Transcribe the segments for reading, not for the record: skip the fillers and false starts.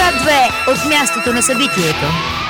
К2 от мястото на събитието.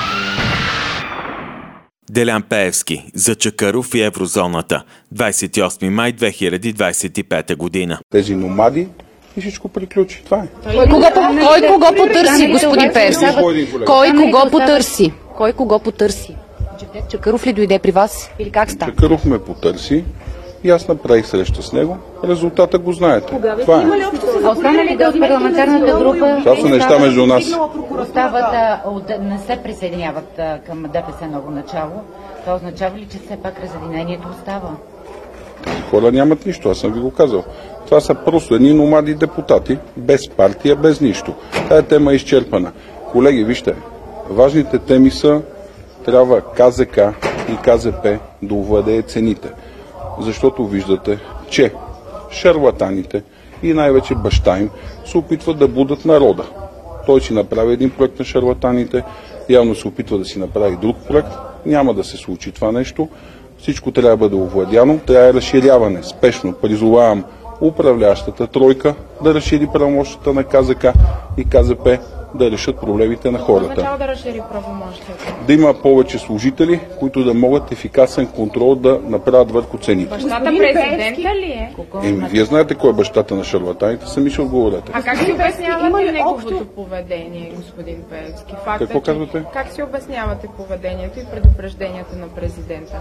Делян Пеевски за Чакъров и еврозоната. 28 май 2025 година. Тези номади и всичко приключи. Това е. Кой кого потърси, господин Пеевски? Кой кого потърси? Кой кого потърси? Чакъров ли дойде при вас? Или как стана? Чакъров ме потърси и аз направих среща с него. Резултата го знаете. Това е. А останалите от парламентарната група Това са неща между нас. остават, не се присъединяват към ДПС ново начало. Това означава ли, че все пак разединението остава? Хора нямат нищо, аз съм ви го казал. Това са просто едни номади депутати, без партия, без нищо. Тая тема е изчерпана. Колеги, вижте, важните теми са трябва КЗК и КЗП да овладее цените. Защото виждате, че шарлатаните и най-вече баща им се опитват да будат народа. Той си направи един проект на шарлатаните, явно се опитва да си направи друг проект. Няма да се случи това нещо. Всичко трябва да бъде овладяно, трябва разширяване. Спешно призовавам управляващата тройка да разшири правомощията на КЗК и КЗП, да решат проблемите на хората. Да разшири правомощията? Да има повече служители, които да могат ефикасен контрол да направят върху цените. Бащата президента ли е? Вие знаете кой е бащата на шарлатаните, сами ще отговорите. А как си обяснявате неговото поведение, господин Пеевски? Какво казвате? Как си обяснявате поведението и предупрежденията на президента?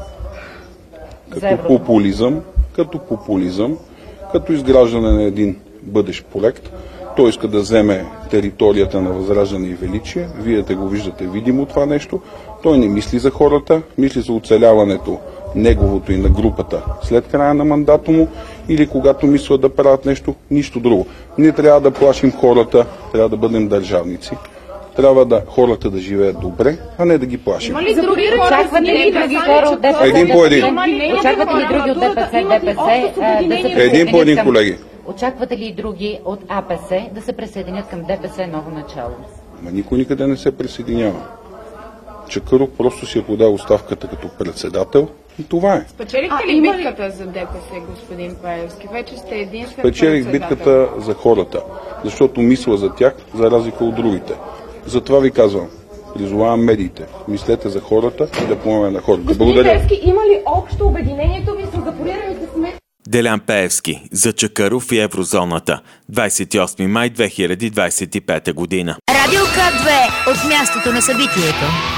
Като популизъм, като изграждане на един бъдещ проект. Той иска да вземе територията на Възраждане и Величие. Вие го виждате видимо това нещо. Той не мисли за хората, мисли за оцеляването неговото и на групата след края на мандата му или когато мислят да правят нещо, нищо друго. Ние трябва да плашим хората, трябва да бъдем държавници. Трябва хората да живеят добре, а не да ги плашим. Има ли други хора? Очаквате ли други хора от ДПС? Един по един. Очаквате ли други от ДПС да се присъединят Един по един, колеги. Очаквате ли други от АПС да се присъединят към ДПС ново начало? Ма никой никъде не се присъединява. Чакъров просто си е подал оставката като председател и това е. Спечелихте ли битката за ДПС, господин Пеевски? Вече сте единствен Спечелих председател. битката за хората, защото мисля за тях, за разлика от другите. Затова ви казвам, призовавам медиите, мислете за хората и да помогнем на хората. Благодаря. Господин Пеевски, има ли общо обединението ви с запорираните сметки? Делян Пеевски за Чакъров и еврозоната. 28 май 2025 година. Радио К2 от мястото на събитието.